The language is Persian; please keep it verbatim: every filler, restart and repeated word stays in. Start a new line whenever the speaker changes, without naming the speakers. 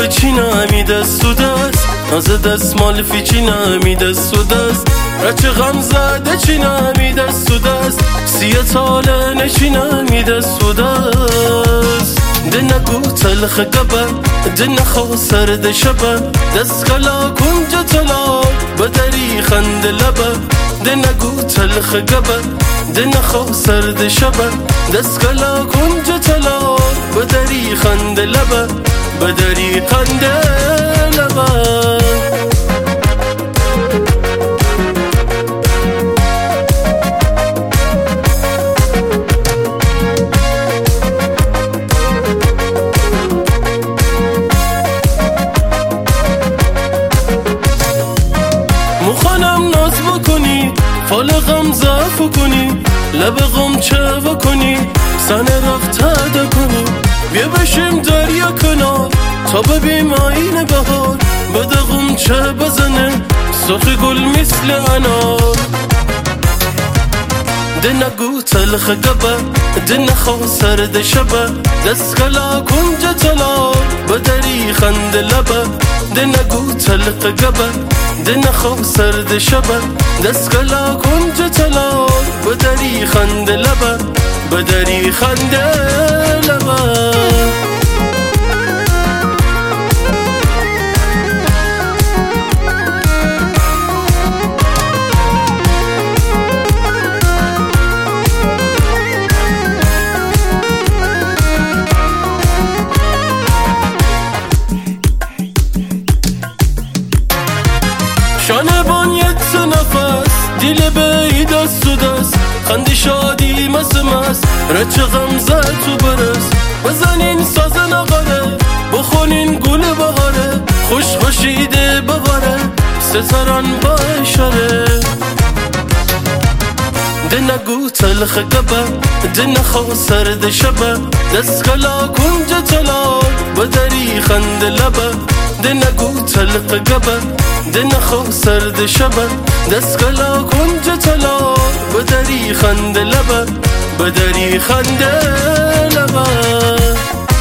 بچینم ای دست و دست ناز دستمال فیچینم ای دست و دست رچه غم زده چینم ای دست و دست سیه تاله نشینم ای دست و دست ده نگو تلخ گبه ده نخوا سرد شبه دست کلا کنج تلا بدری خند لبه ده نگو تلخ گبه ده نخوا سرد شبه دست کلا کنج تلا بدری خند لبه بدری خند لبه مخانم ناز بکنی فال غم ضعف کنی لب غم چه بکنی سن رفته کنی بیا بشیم دریا کنار تا ببیم آین بهار بده غم چه بزنه سرخ گل مثل انار ده نگو تلخ گبه ده نخوا سرد شبه دست کلا کنج تلا بدری خند لبه ده نگو تلخ گبه ده نخوا سرد شبه دست کلا کنج تلا بدری خند لبه بدری خند لبه شانه بانیت نفس دیل به ای دست و دست خندی شادی مس مس رچه غم زد تو برس بزنین ساز نقاره بخونین گل بهاره خوش خوشیده بباره ستران با اشاره ده نگو تلخ گبه ده نخوا سرد شبه دست کلا کنج تلا بدری خند لبه ده نگو تلخ گبه ده نخوا سرد شبه دست کلا کنج تلا بدری خند لبه بدری خند لبه